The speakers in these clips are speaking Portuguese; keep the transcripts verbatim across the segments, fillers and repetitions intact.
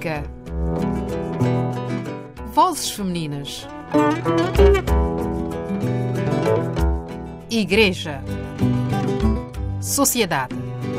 África. Vozes femininas. Igreja. Sociedade.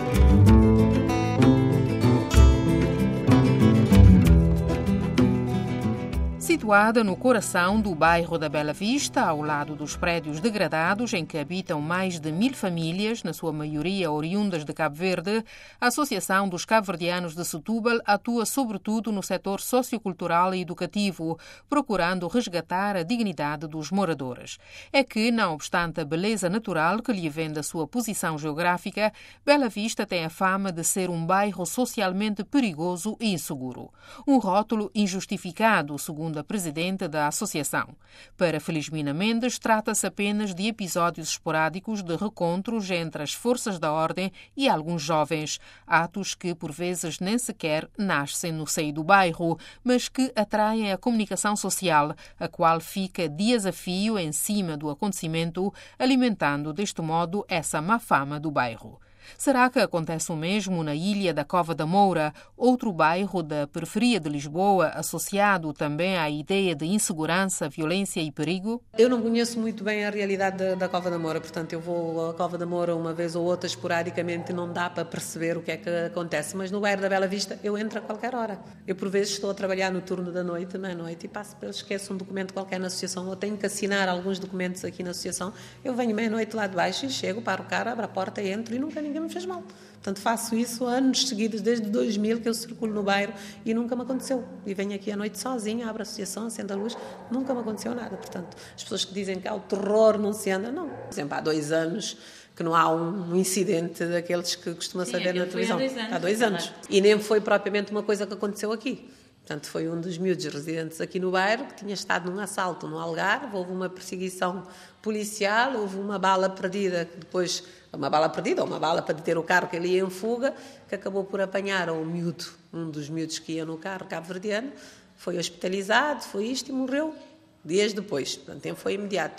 Situada no coração do bairro da Bela Vista, ao lado dos prédios degradados em que habitam mais de mil famílias, na sua maioria oriundas de Cabo Verde, a Associação dos Cabo-Verdianos de Setúbal atua sobretudo no setor sociocultural e educativo, procurando resgatar a dignidade dos moradores. É que, não obstante a beleza natural que lhe vem da sua posição geográfica, Bela Vista tem a fama de ser um bairro socialmente perigoso e inseguro. Um rótulo injustificado, segundo a presidente da associação. Para Felizmina Mendes, trata-se apenas de episódios esporádicos de recontros entre as forças da ordem e alguns jovens, atos que por vezes nem sequer nascem no seio do bairro, mas que atraem a comunicação social, a qual fica dias a fio em cima do acontecimento, alimentando deste modo essa má fama do bairro. Será que acontece o mesmo na Ilha da Cova da Moura, outro bairro da periferia de Lisboa, associado também à ideia de insegurança, violência e perigo? Eu não conheço muito bem a realidade da, da Cova da Moura, portanto eu vou à Cova da Moura uma vez ou outra esporadicamente e não dá para perceber o que é que acontece, mas no bairro da Bela Vista eu entro a qualquer hora. Eu por vezes estou a trabalhar no turno da noite, meia-noite, e passo, esqueço um documento qualquer na associação, ou tenho que assinar alguns documentos aqui na associação, eu venho meia-noite lá de baixo e chego, paro o carro, abro a porta, entro e nunca ninguém me fez mal. Portanto, faço isso anos seguidos, desde dois mil que eu circulo no bairro e nunca me aconteceu. E venho aqui à noite sozinha, abro a associação, acendo a luz, nunca me aconteceu nada. Portanto, as pessoas que dizem que há o terror, não se anda, não. Por exemplo, há dois anos que não há um incidente daqueles que costuma saber na televisão. Há dois anos. Há dois anos. E nem foi propriamente uma coisa que aconteceu aqui. Portanto, foi um dos miúdos residentes aqui no bairro que tinha estado num assalto no Algarve, houve uma perseguição policial, houve uma bala perdida, que depois, uma bala perdida, ou uma bala para deter o carro que ele ia em fuga, que acabou por apanhar um miúdo, um dos miúdos que ia no carro, cabo-verdiano, foi hospitalizado, foi isto e morreu dias depois, portanto, foi imediato.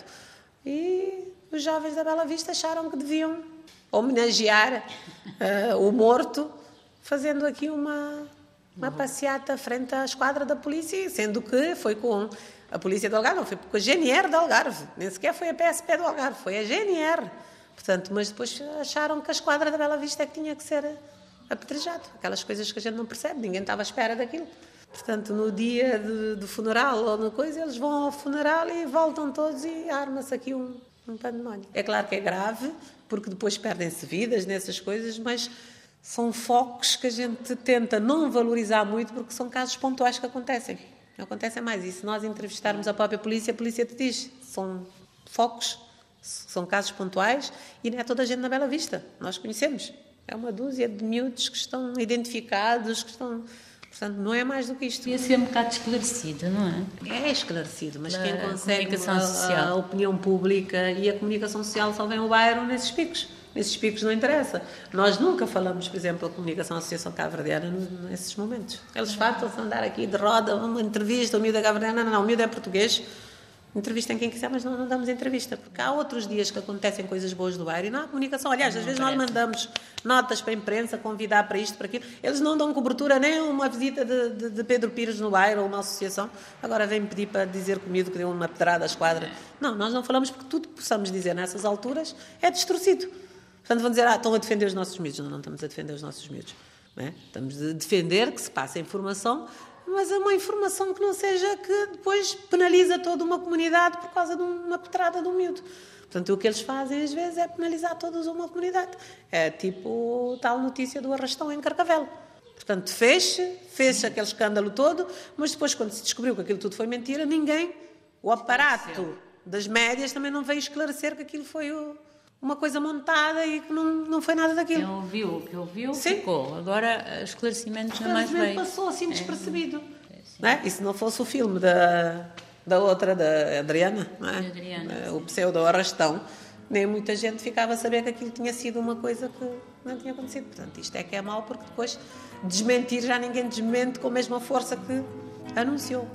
E os jovens da Bela Vista acharam que deviam homenagear uh, o morto, fazendo aqui uma... uma passeata frente à esquadra da polícia, sendo que foi com a polícia do Algarve, não foi com a G N R do Algarve, nem sequer foi a P S P do Algarve, foi a G N R. Portanto, mas depois acharam que a esquadra da Bela Vista é que tinha que ser apedrejado. Aquelas coisas que a gente não percebe, ninguém estava à espera daquilo. Portanto, no dia de, do funeral ou na coisa, eles vão ao funeral e voltam todos e arma-se aqui um, um pandemónio. É claro que é grave, porque depois perdem-se vidas nessas coisas, mas são focos que a gente tenta não valorizar muito porque são casos pontuais que acontecem. Não acontecem mais. E se nós entrevistarmos a própria polícia, a polícia te diz, são focos, são casos pontuais e não é toda a gente na Bela Vista. Nós conhecemos. É uma dúzia de miúdos que estão identificados, que estão... Portanto, não é mais do que isto. Ia ser um bocado esclarecido, não é? É esclarecido, mas da quem consegue comunicação a, social. a opinião pública e a comunicação social só vem o bairro nesses picos. Nesses picos não interessa. Nós nunca falamos, por exemplo, a comunicação Associação Cabo-Verdiana nesses momentos. Eles fartam-se andar aqui de roda, uma entrevista, o miúdo é cabo-verdiano, não, não, o miúdo é português. Entrevistem quem quiser, mas não, não damos entrevista, porque há outros dias que acontecem coisas boas do bairro e não há comunicação. Aliás, às vezes nós mandamos notas para a imprensa, convidar para isto, para aquilo. Eles não dão cobertura nem uma visita de, de, de Pedro Pires no bairro ou uma associação. Agora vem pedir para dizer comigo que deu uma pedrada à esquadra. Não, nós não falamos porque tudo que possamos dizer nessas alturas é distorcido. Portanto, vão dizer, ah, estão a defender os nossos miúdos. Não, não estamos a defender os nossos miúdos. Não é? Estamos a defender que se passe a informação, mas é uma informação que não seja que depois penaliza toda uma comunidade por causa de uma pedrada de um miúdo. Portanto, o que eles fazem às vezes é penalizar toda uma comunidade. É tipo tal notícia do arrastão em Carcavel. Portanto, fez-se, fez-se aquele escândalo todo, mas depois, quando se descobriu que aquilo tudo foi mentira, ninguém, o aparato das médias também não veio esclarecer que aquilo foi o... uma coisa montada e que não, não foi nada daquilo. Quem ouviu, que ouviu, Sim. ficou. Agora, esclarecimentos não mais veio. Passou assim despercebido. É. Não é? E se não fosse o filme da, da outra, da Adriana, não é? Adriana, o pseudo-arrastão, nem muita gente ficava a saber que aquilo tinha sido uma coisa que não tinha acontecido. Portanto, isto é que é mau, porque depois desmentir já ninguém desmente com a mesma força que anunciou.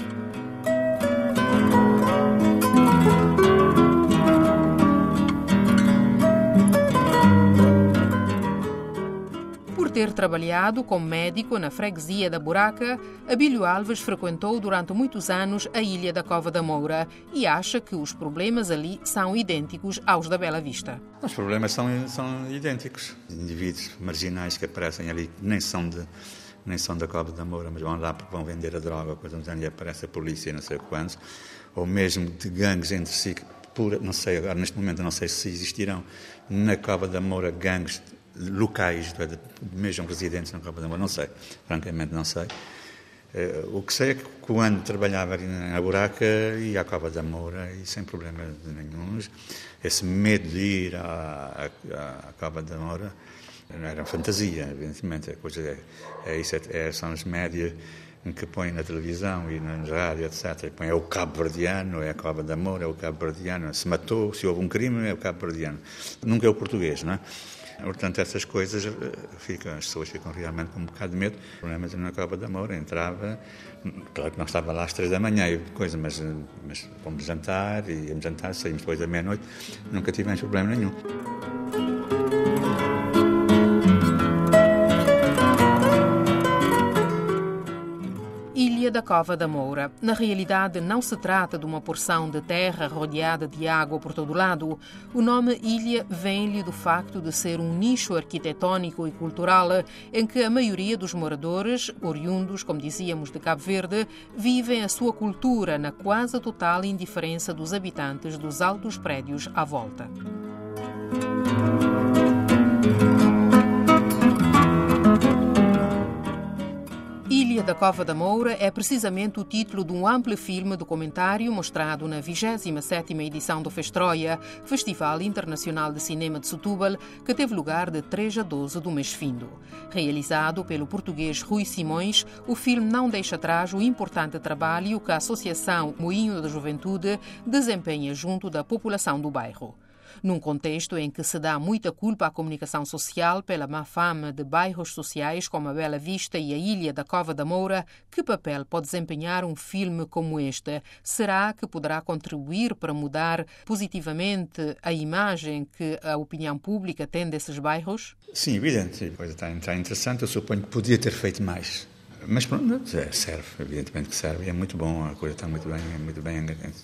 ter trabalhado como médico na freguesia da Buraca, Abílio Alves frequentou durante muitos anos a ilha da Cova da Moura e acha que os problemas ali são idênticos aos da Bela Vista. Os problemas são, são idênticos. Indivíduos marginais que aparecem ali, nem são, de, nem são da Cova da Moura, mas vão lá porque vão vender a droga, coisa e aparece a polícia, não sei quantos, ou mesmo de gangues entre si, por, não sei, agora neste momento não sei se existirão na Cova da Moura gangues locais, mesmo residentes na Cova da Moura, não sei, francamente não sei. O que sei é que quando trabalhava ali na Buraca ia à Cova da Moura e sem problema nenhum. Esse medo de ir à, à, à Cova da Moura era fantasia, evidentemente. A coisa é, é isso, é, são os médias que põem na televisão e na rádio, etcétera. E põem, é o Cabo-Verdiano, é a Cova da Moura, é o Cabo-Verdiano. Se matou, se houve um crime, é o Cabo-Verdiano. Nunca é o português, não é? Portanto, essas coisas, ficam, as pessoas ficam realmente com um bocado de medo. O problema é na Cova da Moura, entrava, claro que não estava lá às três da manhã, e coisa, mas, mas fomos jantar, e íamos jantar, saímos depois da meia-noite, nunca tivemos problema nenhum. Ilha da Cova da Moura. Na realidade, não se trata de uma porção de terra rodeada de água por todo lado. O nome ilha vem-lhe do facto de ser um nicho arquitetónico e cultural em que a maioria dos moradores, oriundos, como dizíamos, de Cabo Verde, vivem a sua cultura na quase total indiferença dos habitantes dos altos prédios à volta. Ilha da Cova da Moura é precisamente o título de um amplo filme documentário mostrado na vigésima sétima edição do Festroia, Festival Internacional de Cinema de Setúbal, que teve lugar de três a doze do mês findo. Realizado pelo português Rui Simões, o filme não deixa atrás o importante trabalho que a Associação Moinho da Juventude desempenha junto da população do bairro. Num contexto em que se dá muita culpa à comunicação social pela má fama de bairros sociais como a Bela Vista e a Ilha da Cova da Moura, que papel pode desempenhar um filme como este? Será que poderá contribuir para mudar positivamente a imagem que a opinião pública tem desses bairros? Sim, evidente. A coisa está, está interessante. Eu suponho que podia ter feito mais. Mas pronto, serve, evidentemente que serve. E é muito bom, a coisa está muito bem, é muito bem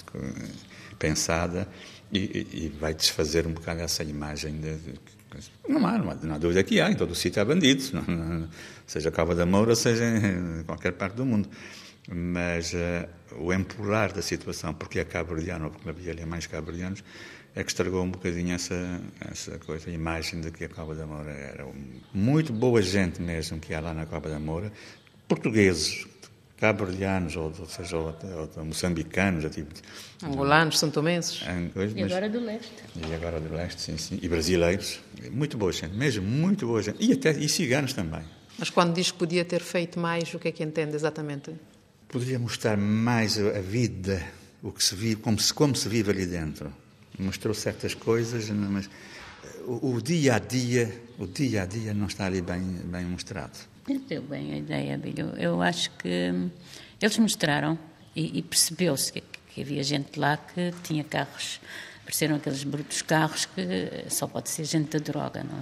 pensada. E, e vai desfazer um bocado essa imagem de, de, não, há, não, há, não há dúvida que há, em todo o sítio há bandidos, não, não, seja a Cova da Moura, seja em qualquer parte do mundo, mas uh, o empolar da situação, porque é cabo-verdiano ou porque havia ali mais cabo-verdianos, é que estragou um bocadinho essa, essa coisa, a imagem de que a Cova da Moura era muito boa gente mesmo que há lá na Cova da Moura, portugueses, cabo-verdianos, ou, ou seja, ou, ou, ou moçambicanos, tipo, angolanos, santomenses. E agora do leste. E agora do leste, sim, sim. E brasileiros. Muito boa gente, mesmo muito boa gente. E até e ciganos também. Mas quando diz que podia ter feito mais, o que é que entende exatamente? Poderia mostrar mais a vida, o que se vive, como se, como se vive ali dentro. Mostrou certas coisas, mas o, o dia a dia, o dia a dia não está ali bem, bem mostrado. Deu bem a ideia, Abílio. Eu acho que eles mostraram e, e percebeu-se que, que havia gente lá que tinha carros, apareceram aqueles brutos carros que só pode ser gente da droga, não é?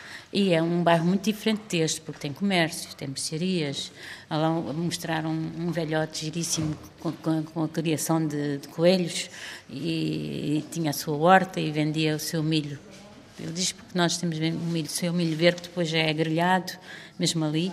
E é um bairro muito diferente deste, porque tem comércios, tem mercearias. Lá mostraram um velhote giríssimo com, com, com a criação de, de coelhos e, e tinha a sua horta e vendia o seu milho. Ele diz porque nós temos o milho, o seu milho verde, depois já é grelhado, mesmo ali,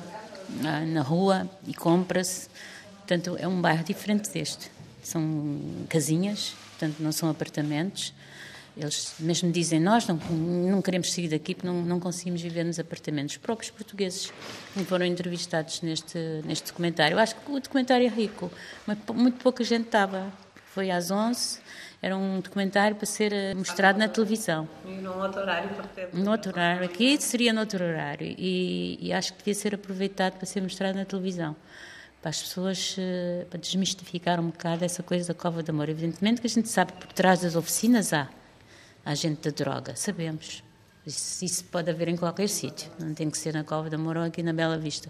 na rua, e compra-se. Portanto, é um bairro diferente deste. São casinhas, portanto, não são apartamentos. Eles mesmo dizem, nós não, não queremos sair daqui porque não, não conseguimos viver nos apartamentos. Os próprios portugueses que foram entrevistados neste, neste documentário. Eu acho que o documentário é rico, mas muito pouca gente estava. Foi às onze, era um documentário para ser mostrado na televisão. E num outro horário, portanto. Num outro horário, aqui seria no outro horário. E, e acho que devia ser aproveitado para ser mostrado na televisão. Para as pessoas, para desmistificar um bocado essa coisa da Cova da Moura. Evidentemente que a gente sabe que por trás das oficinas há, há gente da droga, sabemos. Isso, isso pode haver em qualquer sítio, não tem que ser na Cova da Moura ou aqui na Bela Vista.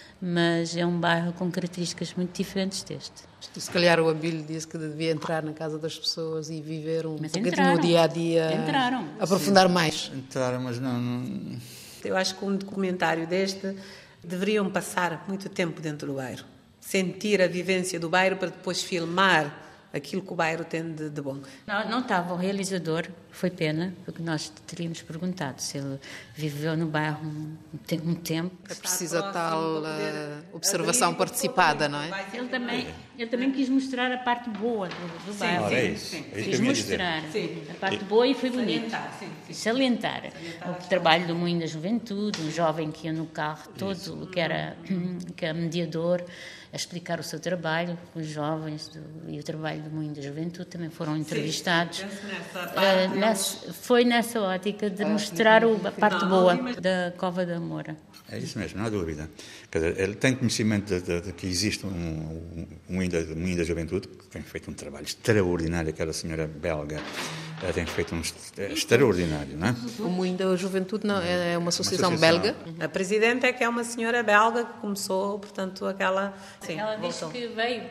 Mas é um bairro com características muito diferentes deste. Se calhar o Abílio disse que devia entrar na casa das pessoas e viver um mas bocadinho entraram, no dia-a-dia, entraram. aprofundar Sim, mais. entraram, mas não, não, Eu acho que um documentário deste deveriam passar muito tempo dentro do bairro, sentir a vivência do bairro para depois filmar aquilo que o bairro tem de, de bom. Não, não estava o realizador, foi pena, porque nós teríamos perguntado se ele viveu no bairro um, um tempo. É precisa tal uh, observação participada, não é? Ele também, ele também quis mostrar a parte boa do, do bairro. Sim, é isso. Sim. É isso quis mostrar sim. a parte boa e foi bonito. Salientar, sim, sim. Salientar. O trabalho do Moinho da Juventude, um jovem que ia no carro todo, isso. que era, que era mediador, a explicar o seu trabalho com os jovens do, e o trabalho do Moinho da Juventude também foram entrevistados. Sim, nessa parte, uh, nessa, foi nessa ótica de mostrar o, a parte boa da Cova da Moura. É isso mesmo, não há dúvida. Quer dizer, ele tem conhecimento de, de, de que existe um, um, um Moinho da, Moinho da Juventude, que tem feito um trabalho extraordinário, aquela senhora belga tem feito um extraordinário, não é? O Moinho da Juventude não, é uma associação, uma associação belga. A presidente é que é uma senhora belga que começou, portanto, aquela... Sim, ela disse que veio,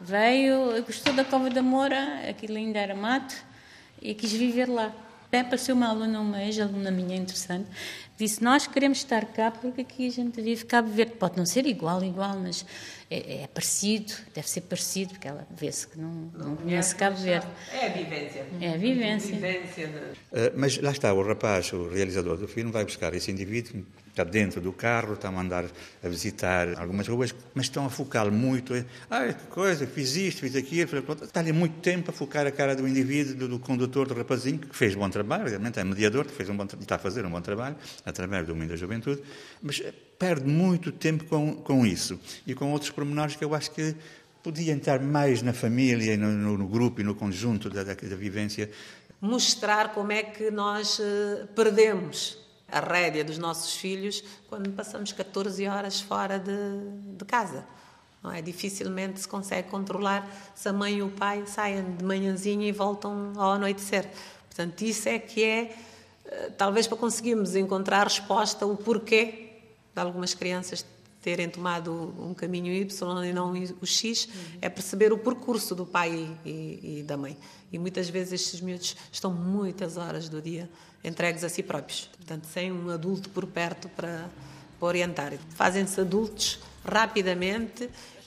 veio, gostou da Cova da Moura, aquilo ainda era mato, e quis viver lá. Até apareceu uma aluna uma vez, aluna minha interessante, disse, nós queremos estar cá porque aqui a gente vive Cabo Verde. Pode não ser igual, igual, mas é, é parecido, deve ser parecido, porque ela vê-se que não, não conhece Cabo Verde. É a vivência. É a vivência. vivência de... uh, mas lá está, o rapaz, o realizador do filme, vai buscar esse indivíduo, está dentro do carro, está a mandar a visitar algumas ruas, mas estão a focá-lo muito. Ah, que coisa, fiz isto, fiz aquilo. Está ali muito tempo a focar a cara do indivíduo, do, do condutor, do rapazinho, que fez bom trabalho, realmente é mediador, que fez um bom, está a fazer um bom trabalho, através do Moinho da Juventude, mas perde muito tempo com, com isso e com outros pormenores que eu acho que podia entrar mais na família, no, no, no grupo e no conjunto da, da, da vivência. Mostrar como é que nós uh, perdemos a rédea dos nossos filhos quando passamos catorze horas fora de, de casa. Não é? Dificilmente se consegue controlar se a mãe e o pai saem de manhãzinha e voltam ao anoitecer. Portanto, isso é que é, talvez para conseguirmos encontrar resposta, o porquê de algumas crianças terem tomado um caminho Y e não o X, é perceber o percurso do pai e, e da mãe. E muitas vezes estes miúdos estão muitas horas do dia entregues a si próprios, portanto, sem um adulto por perto para, para orientar. Fazem-se adultos rapidamente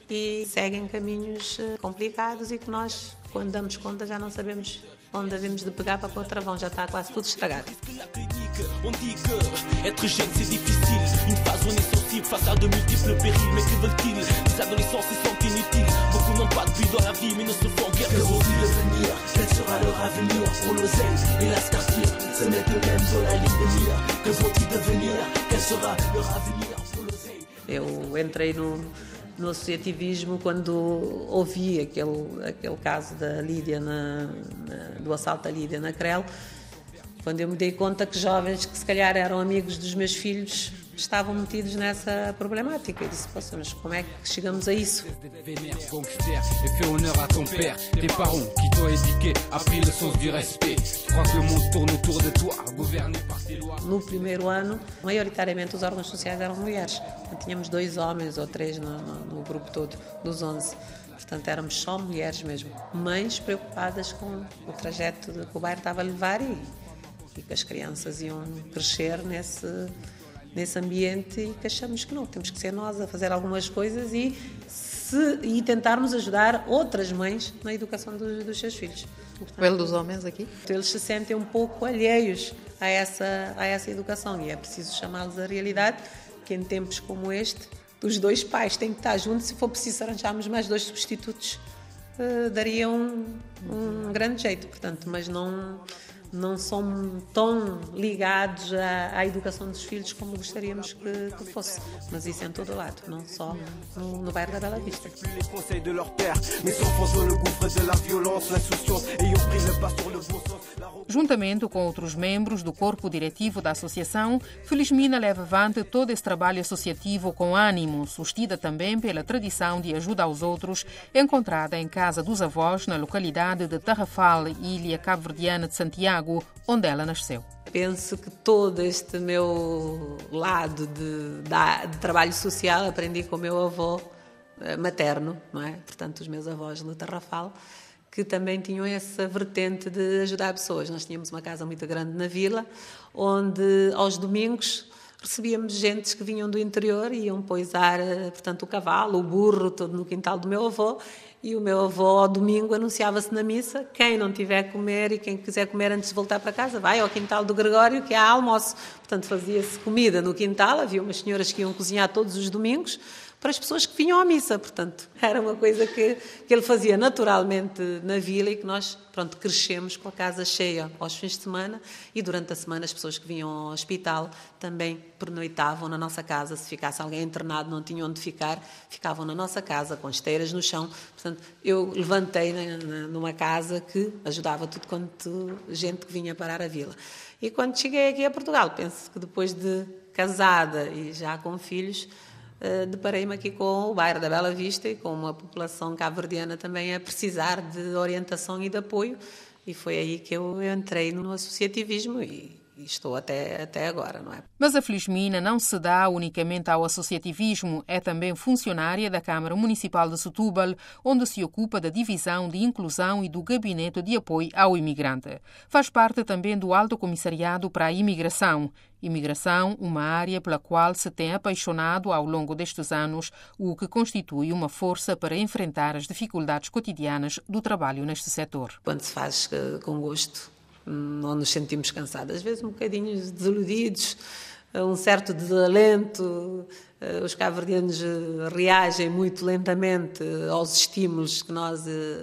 e seguem caminhos complicados e que nós, quando damos conta, já não sabemos onde devemos de pegar para pôr o travão, já está quase tudo estragado. On dit que être jeune c'est difficile, une phase où on est sensible face à de multiples périls, mais que veulent-ils? Les adolescents se sentent inutiles, beaucoup n'ont pas de but dans la vie mais ne se font guère. Que vont-ils devenir? Quel sera leur avenir? Pour l'oseille et la scarcir, se mettent eux-mêmes sur la ligne de mire. Que vont-ils devenir? Quel sera leur avenir? Pour l'oseille. Eu entrei no no associativismo quando ouvi aquele, aquele caso da Lídia, na, na, do assalto à Lídia na Crel, quando eu me dei conta que jovens que se calhar eram amigos dos meus filhos estavam metidos nessa problemática. Eu disse, poxa, mas como é que chegamos a isso? No primeiro ano, maioritariamente os órgãos sociais eram mulheres. Tínhamos dois homens ou três no, no, no grupo todo, dos onze. Portanto, éramos só mulheres mesmo. Mães preocupadas com o trajeto que o bairro estava a levar e, e que as crianças iam crescer nesse... nesse ambiente e que achamos que não, temos que ser nós a fazer algumas coisas e, se, e tentarmos ajudar outras mães na educação do, dos seus filhos. O papel dos homens aqui? Eles se sentem um pouco alheios a essa, a essa educação e é preciso chamá-los à realidade que em tempos como este, os dois pais têm que estar juntos, se for preciso arranjarmos mais dois substitutos, uh, daria um, um grande jeito, portanto, mas não... não são tão ligados à, à educação dos filhos como gostaríamos que, que fosse. Mas isso é em todo lado, não só no, no bairro da Bela Vista. Juntamente com outros membros do corpo diretivo da associação, Felizmina leva avante todo esse trabalho associativo com ânimo, sustida também pela tradição de ajuda aos outros, encontrada em casa dos avós na localidade de Tarrafal, ilha cabo-verdiana de Santiago, onde ela nasceu. Penso que todo este meu lado de, de, de trabalho social aprendi com o meu avô materno, não é? Portanto, os meus avós de Tarrafal, que também tinham essa vertente de ajudar pessoas. Nós tínhamos uma casa muito grande na vila, onde aos domingos recebíamos gentes que vinham do interior e iam poisar, portanto, o cavalo, o burro, todo no quintal do meu avô. E o meu avô, ao domingo, anunciava-se na missa: quem não tiver a comer e quem quiser comer antes de voltar para casa, vai ao quintal do Gregório, que há almoço. Portanto, fazia-se comida no quintal, havia umas senhoras que iam cozinhar todos os domingos para as pessoas que vinham à missa. Portanto, era uma coisa que, que ele fazia naturalmente na vila e que nós, pronto, crescemos com a casa cheia aos fins de semana, e durante a semana as pessoas que vinham ao hospital também pernoitavam na nossa casa. Se ficasse alguém internado, não tinham onde ficar, ficavam na nossa casa, com esteiras no chão. Portanto, eu levantei na, na, numa casa que ajudava tudo quanto gente que vinha parar a vila. E quando cheguei aqui a Portugal, penso que depois de casada e já com filhos, Uh, deparei-me aqui com o bairro da Bela Vista e com uma população cabo-verdiana também a precisar de orientação e de apoio, e foi aí que eu entrei no associativismo e, e estou até, até agora, não é? Mas a Felizmina não se dá unicamente ao associativismo, é também funcionária da Câmara Municipal de Setúbal, onde se ocupa da divisão de inclusão e do gabinete de apoio ao imigrante. Faz parte também do Alto Comissariado para a Imigração. Imigração, uma área pela qual se tem apaixonado ao longo destes anos, o que constitui uma força para enfrentar as dificuldades cotidianas do trabalho neste setor. Quando se faz com gosto, não nos sentimos cansados, às vezes um bocadinho desiludidos, um certo desalento. Os cabo-verdianos reagem muito lentamente aos estímulos que nós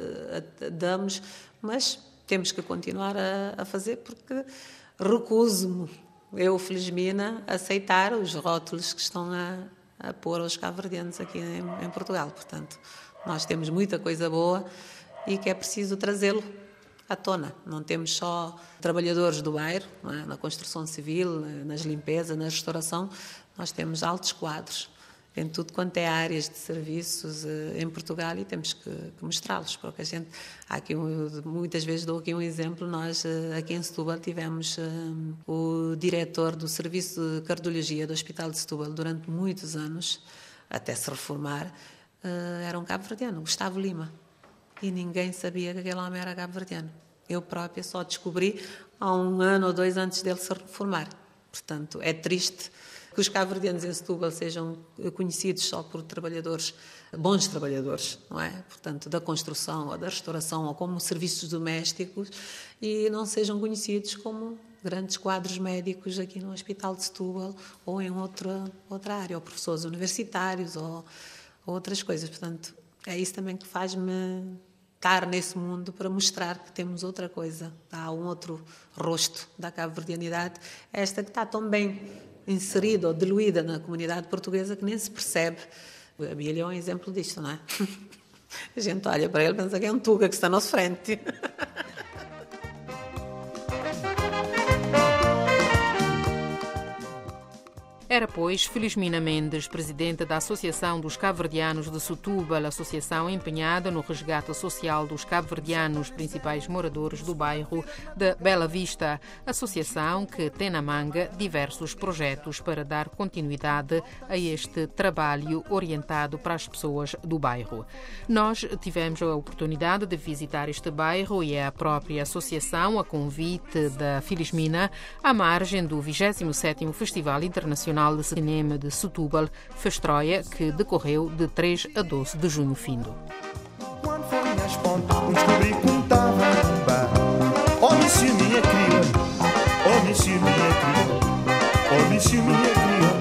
damos, mas temos que continuar a fazer, porque recuso-me, eu, Felizmina, aceitar os rótulos que estão a, a pôr aos cabo-verdianos aqui em, em Portugal. Portanto, nós temos muita coisa boa e que é preciso trazê-lo à tona. Não temos só trabalhadores do bairro, não é? Na construção civil, nas limpezas, na restauração, nós temos altos quadros em tudo quanto é áreas de serviços em Portugal, e temos que, que mostrá-los, porque a gente, há aqui, muitas vezes dou aqui um exemplo. Nós aqui em Setúbal tivemos um, o diretor do Serviço de Cardiologia do Hospital de Setúbal durante muitos anos, até se reformar, uh, era um cabo-verdiano, Gustavo Lima, e ninguém sabia que aquele homem era cabo-verdiano. Eu própria só descobri há um ano ou dois antes dele se reformar. Portanto, é triste que os cabo-verdianos em Setúbal sejam conhecidos só por trabalhadores, bons trabalhadores, não é? Portanto, da construção ou da restauração ou como serviços domésticos, e não sejam conhecidos como grandes quadros médicos aqui no Hospital de Setúbal ou em outra, outra área, ou professores universitários ou, ou outras coisas. Portanto, é isso também que faz-me estar nesse mundo, para mostrar que temos outra coisa, há um outro rosto da cabo-verdianidade, esta que está tão bem inserida ou diluída na comunidade portuguesa que nem se percebe. A Bíblia é um exemplo disto, não é? A gente olha para ele e pensa que é um tuga que está à nossa frente. Era, pois, Felizmina Mendes, presidente da Associação dos Cabo-Verdianos de Setúbal, associação empenhada no resgate social dos cabo-verdianos, principais moradores do bairro de Bela Vista. Associação que tem na manga diversos projetos para dar continuidade a este trabalho orientado para as pessoas do bairro. Nós tivemos a oportunidade de visitar este bairro e a própria associação, a convite da Felizmina, à margem do vigésimo sétimo Festival Internacional de Cinema de Setúbal, Festroia, que decorreu de três a doze de junho findo. Quando foi às pontas, um descobri que estava num bar. Oh, Missy, minha criou, oh, Missy, minha criou, oh, Missy, minha criou.